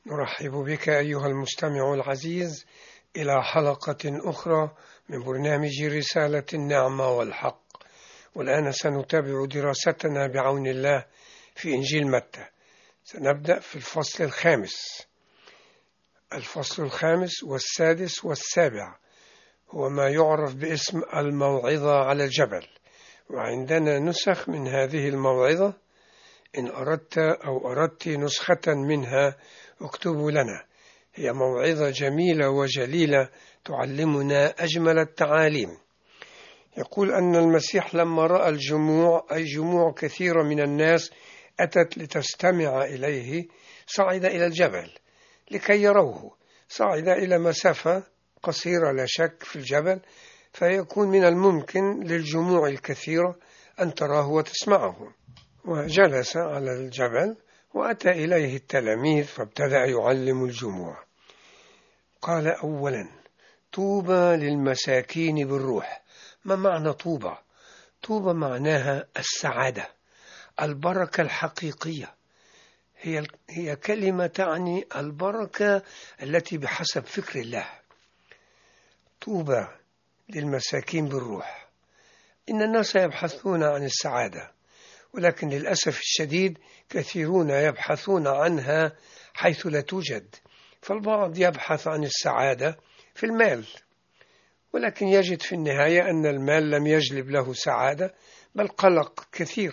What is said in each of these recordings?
نرحب بك أيها المستمع العزيز إلى حلقة أخرى من برنامج رسالة النعمة والحق. والآن سنتابع دراستنا بعون الله في إنجيل متى. سنبدأ في الفصل الخامس والسادس والسابع، هو ما يعرف باسم الموعظة على الجبل. وعندنا نسخ من هذه الموعظة، إن أردت أو أردت نسخة منها اكتبوا لنا. هي موعظة جميلة وجليلة تعلمنا أجمل التعاليم. يقول أن المسيح لما رأى الجموع، أي جموع كثيرة من الناس أتت لتستمع إليه، صعد إلى الجبل لكي يروه. صعد إلى مسافة قصيرة لا شك في الجبل، فيكون من الممكن للجموع الكثيرة أن تراه وتسمعه. وجلس على الجبل وأتى إليه التلاميذ فابتدأ يعلم الجموع. قال أولا: طوبى للمساكين بالروح. ما معنى طوبى؟ طوبى معناها السعادة، البركة الحقيقية. هي كلمة تعني البركة التي بحسب فكر الله. طوبى للمساكين بالروح. إن الناس يبحثون عن السعادة، ولكن للأسف الشديد كثيرون يبحثون عنها حيث لا توجد. فالبعض يبحث عن السعادة في المال، ولكن يجد في النهاية أن المال لم يجلب له سعادة، بل قلق كثير.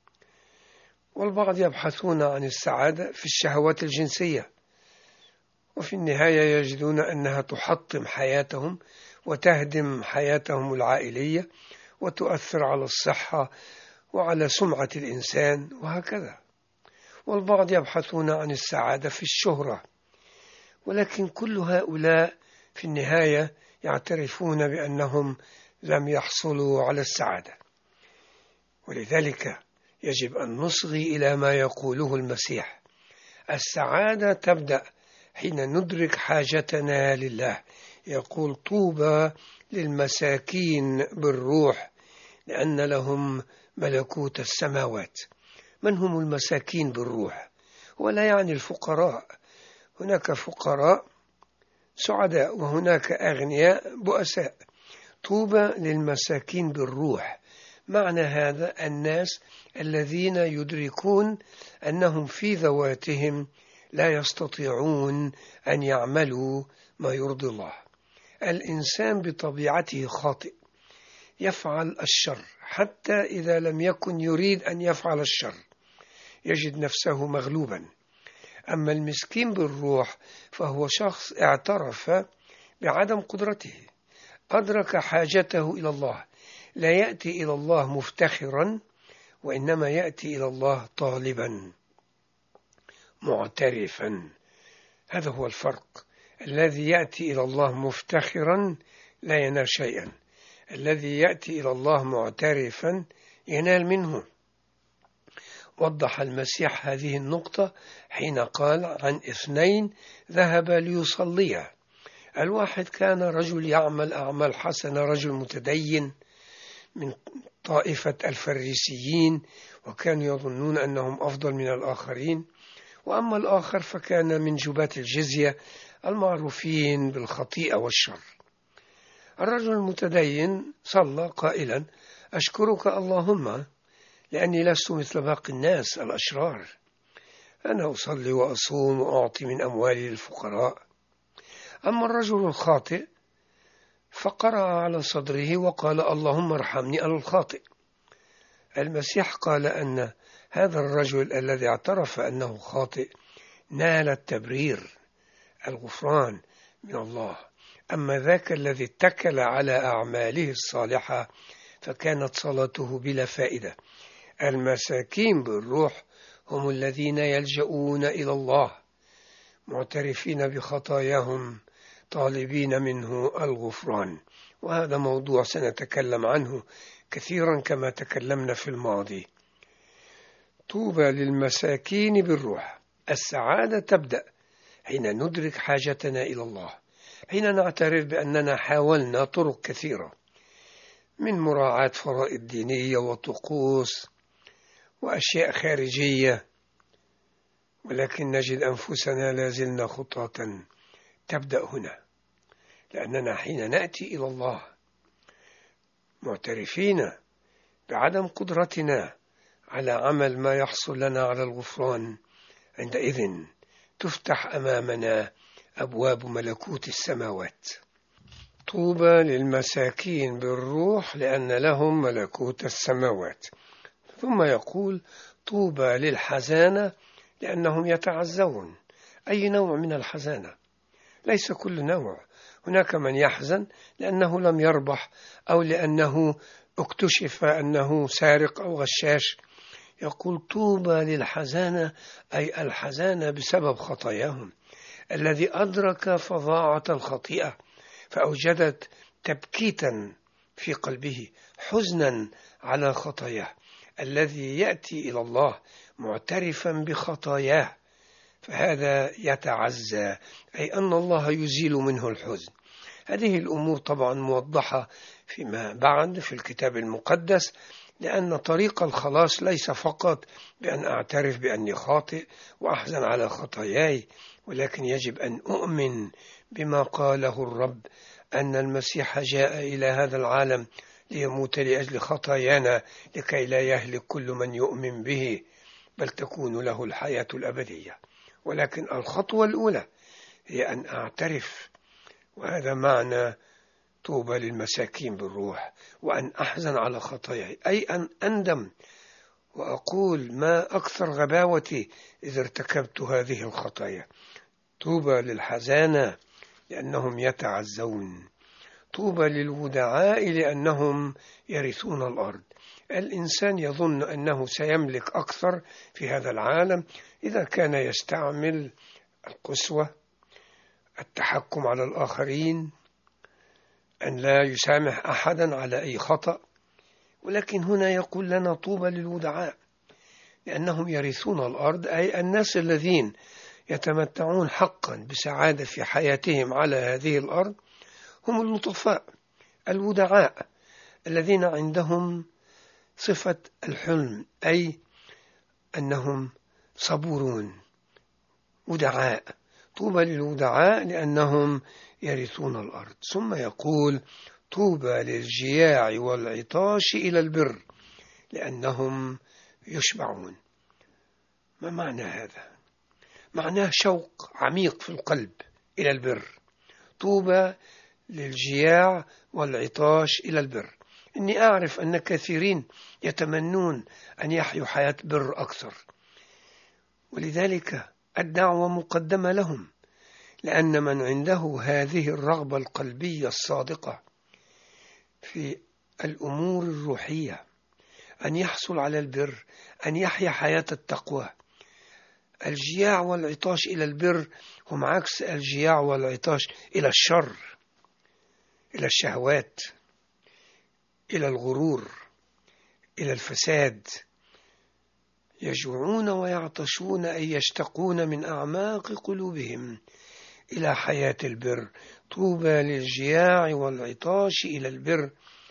والبعض يبحثون عن السعادة في الشهوات الجنسية، وفي النهاية يجدون أنها تحطم حياتهم وتهدم حياتهم العائلية وتؤثر على الصحة وعلى سمعة الإنسان وهكذا. والبعض يبحثون عن السعادة في الشهرة، ولكن كل هؤلاء في النهاية يعترفون بأنهم لم يحصلوا على السعادة. ولذلك يجب أن نصغي إلى ما يقوله المسيح: السعادة تبدأ حين ندرك حاجتنا لله. يقول: طوبى للمساكين بالروح لأن لهم ملكوت السماوات. من هم المساكين بالروح؟ ولا يعني الفقراء. هناك فقراء سعداء وهناك أغنياء بؤساء. طوبى للمساكين بالروح معنى هذا الناس الذين يدركون أنهم في ذواتهم لا يستطيعون أن يعملوا ما يرضي الله. الإنسان بطبيعته خاطئ، يفعل الشر حتى إذا لم يكن يريد أن يفعل الشر، يجد نفسه مغلوبا. أما المسكين بالروح فهو شخص اعترف بعدم قدرته، أدرك حاجته إلى الله، لا يأتي إلى الله مفتخرا، وإنما يأتي إلى الله طالبا معترفا. هذا هو الفرق. الذي يأتي إلى الله مفتخرا لا ينال شيئا، الذي يأتي إلى الله معترفا ينال منه. وضح المسيح هذه النقطة حين قال عن 2 ذهب ليصليا. الواحد كان رجل يعمل أعمال حسنة، رجل متدين من طائفة الفريسيين، وكانوا يظنون أنهم أفضل من الآخرين. وأما الآخر فكان من جباة الجزية المعروفين بالخطيئة والشر. الرجل المتدين صلى قائلا: أشكرك اللهم لأني لست مثل باقي الناس الأشرار، أنا أصلي وأصوم وأعطي من أموالي للفقراء. أما الرجل الخاطئ فقرأ على صدره وقال: اللهم ارحمني أنا الخاطئ. المسيح قال أن هذا الرجل الذي اعترف أنه خاطئ نال التبرير، الغفران من الله. أما ذاك الذي اتكل على أعماله الصالحة فكانت صلاته بلا فائدة. المساكين بالروح هم الذين يلجؤون إلى الله معترفين بخطاياهم طالبين منه الغفران. وهذا موضوع سنتكلم عنه كثيرا كما تكلمنا في الماضي. طوبى للمساكين بالروح. السعادة تبدأ حين ندرك حاجتنا إلى الله، حين نعترف بأننا حاولنا طرق كثيرة من مراعاة فرائض دينية وطقوس وأشياء خارجية، ولكن نجد أنفسنا لازلنا خطاة. تبدأ هنا، لأننا حين نأتي إلى الله معترفين بعدم قدرتنا على عمل ما يحصل لنا على الغفران، عندئذ تفتح أمامنا أبواب ملكوت السماوات. طوبى للمساكين بالروح لأن لهم ملكوت السماوات. ثم يقول طوبى للحزانة لأنهم يتعزون. أي نوع من الحزانة؟ ليس كل نوع. هناك من يحزن لأنه لم يربح أو لأنه اكتشف أنه سارق أو غشاش. يقول طوبى للحزانة، أي الحزانة بسبب خطاياهم، الذي أدرك فظاعة الخطيئة فأوجدت تبكيتا في قلبه، حزنا على خطاياه، الذي يأتي إلى الله معترفا بخطاياه، فهذا يتعزى، أي أن الله يزيل منه الحزن. هذه الأمور طبعا موضحة فيما بعد في الكتاب المقدس، لأن طريق الخلاص ليس فقط بأن أعترف بأني خاطئ وأحزن على خطاياي، ولكن يجب أن أؤمن بما قاله الرب، أن المسيح جاء إلى هذا العالم ليموت لأجل خطايانا لكي لا يهلك كل من يؤمن به بل تكون له الحياة الأبدية. ولكن الخطوة الأولى هي أن أعترف، وهذا معنى طوبى للمساكين بالروح، وأن أحزن على خطاياي، أي أن أندم وأقول ما أكثر غباوتي إذا ارتكبت هذه الخطايا. طوبى للحزانة لأنهم يتعزون. طوبى للودعاء لأنهم يرثون الأرض. الإنسان يظن أنه سيملك أكثر في هذا العالم إذا كان يستعمل القسوة، التحكم على الآخرين، أن لا يسامح أحدا على أي خطأ. ولكن هنا يقول لنا طوبى للودعاء لأنهم يرثون الأرض، أي الناس الذين يتمتعون حقا بسعادة في حياتهم على هذه الأرض هم اللطفاء الودعاء، الذين عندهم صفة الحلم، أي أنهم صبورون ودعاء. طوبى للودعاء لأنهم يرثون الأرض. ثم يقول طوبى للجياع والعطاش إلى البر لأنهم يشبعون. ما معنى هذا؟ معناه شوق عميق في القلب إلى البر. طوبى للجياع والعطاش إلى البر. إني أعرف أن كثيرين يتمنون أن يحيوا حياة بر أكثر، ولذلك الدعوة مقدمة لهم، لأن من عنده هذه الرغبة القلبية الصادقة في الأمور الروحية، أن يحصل على البر، أن يحيا حياة التقوى. الجياع والعطاش إلى البر هم عكس الجياع والعطاش إلى الشر، إلى الشهوات، إلى الغرور، إلى الفساد. يجوعون ويعطشون، أي يشتقون من أعماق قلوبهم إلى حياة البر. طوبى للجياع والعطاش إلى البر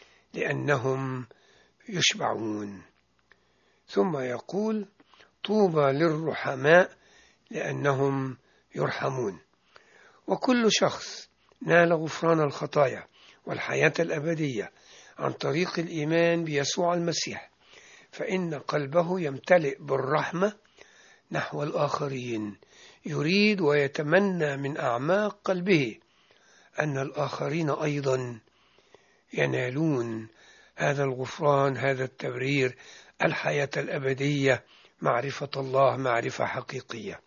لأنهم يشبعون. ثم يقول طوبى للرحماء لأنهم يرحمون. وكل شخص نال غفران الخطايا والحياة الأبدية عن طريق الإيمان بيسوع المسيح، فإن قلبه يمتلئ بالرحمة نحو الآخرين، يريد ويتمنى من أعماق قلبه أن الآخرين أيضا ينالون هذا الغفران، هذا التبرير، الحياة الأبدية، معرفة الله معرفة حقيقية.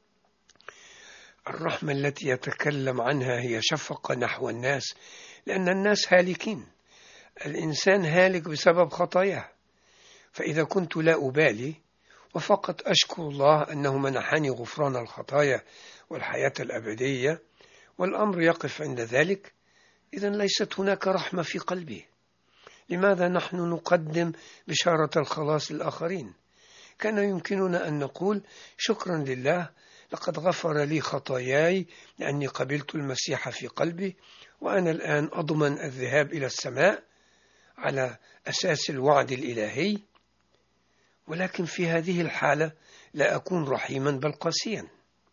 الرحمة التي يتكلم عنها هي شفقة نحو الناس، لأن الناس هالكين، الإنسان هالك بسبب خطاياه. فإذا كنت لا أبالي وفقط أشكر الله أنه منحني غفران الخطايا والحياة الأبدية والأمر يقف عند ذلك، إذن ليست هناك رحمة في قلبي. لماذا نحن نقدم بشارة الخلاص للآخرين؟ كان يمكننا أن نقول شكرا لله، لقد غفر لي خطاياي لأني قبلت المسيح في قلبي، وأنا الآن أضمن الذهاب إلى السماء على أساس الوعد الإلهي. ولكن في هذه الحالة لا أكون رحيما بل قاسيا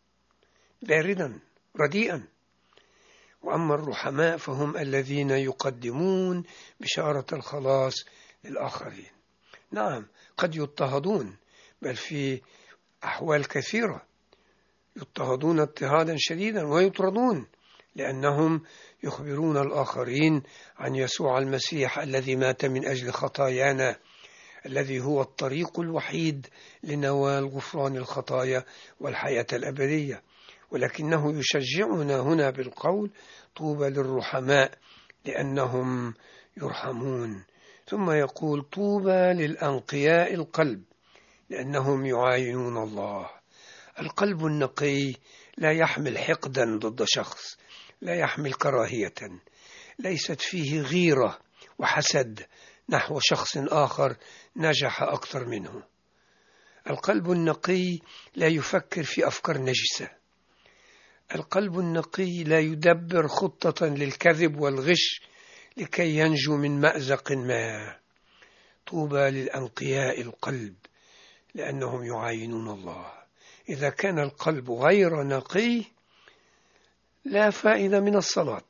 باردا رديئا. وأما الرحماء فهم الذين يقدمون بشارة الخلاص للآخرين. نعم قد يضطهدون، بل في أحوال كثيرة يضطهدون اضطهادا شديدا ويطردون، لأنهم يخبرون الآخرين عن يسوع المسيح الذي مات من أجل خطايانا، الذي هو الطريق الوحيد لنوال غفران الخطايا والحياة الأبدية. ولكنه يشجعنا هنا بالقول: طوبى للرحماء لأنهم يرحمون. ثم يقول: طوبى للأنقياء القلب لأنهم يعاينون الله. القلب النقي لا يحمل حقدا ضد شخص، لا يحمل كراهية، ليست فيه غيرة وحسد نحو شخص آخر نجح أكثر منه. القلب النقي لا يفكر في أفكار نجسة. القلب النقي لا يدبر خطة للكذب والغش لكي ينجو من مأزق ما. طوبى للأنقياء القلب لأنهم يعاينون الله. إذا كان القلب غير نقي لا فائدة من الصلاة.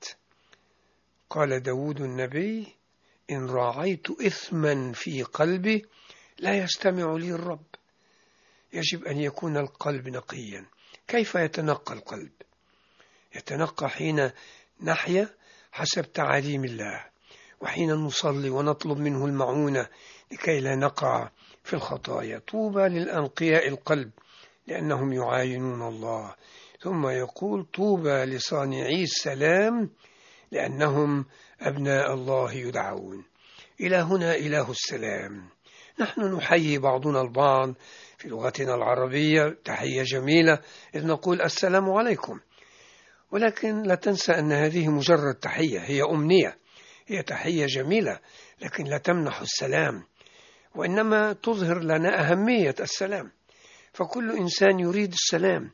قال داود النبي: إن راعيت إثما في قلبي لا يستمع لي الرب. يجب أن يكون القلب نقيا. كيف يتنقى القلب؟ يتنقى حين نحيا حسب تعاليم الله، وحين نصلي ونطلب منه المعونة لكي لا نقع في الخطايا. طوبى للأنقياء القلب لأنهم يعاينون الله. ثم يقول: طوبى لصانعي السلام لأنهم أبناء الله يدعون. إلهنا إله السلام. نحن نحيي بعضنا البعض في لغتنا العربية تحية جميلة إذ نقول: السلام عليكم. ولكن لا تنسى أن هذه مجرد تحية، هي أمنية، هي تحية جميلة، لكن لا تمنح السلام، وإنما تظهر لنا أهمية السلام. فكل إنسان يريد السلام،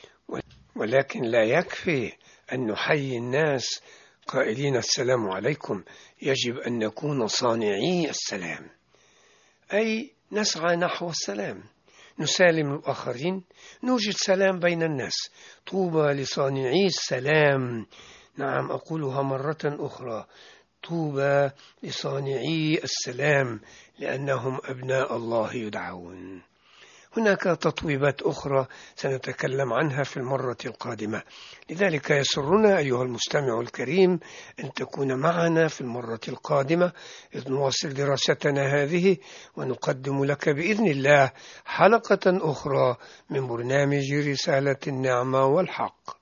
ولكن لا يكفي أن نحيي الناس قائلين السلام عليكم. يجب أن نكون صانعي السلام، أي نسعى نحو السلام، نسالم الآخرين، نوجد سلام بين الناس. طوبى لصانعي السلام. نعم أقولها مرة أخرى: طوبى لصانعي السلام لأنهم أبناء الله يدعون. هناك تطويبات أخرى سنتكلم عنها في المرة القادمة، لذلك يسرنا أيها المستمع الكريم أن تكون معنا في المرة القادمة إذ نواصل دراستنا هذه، ونقدم لك بإذن الله حلقة أخرى من برنامج رسالة النعمة والحق.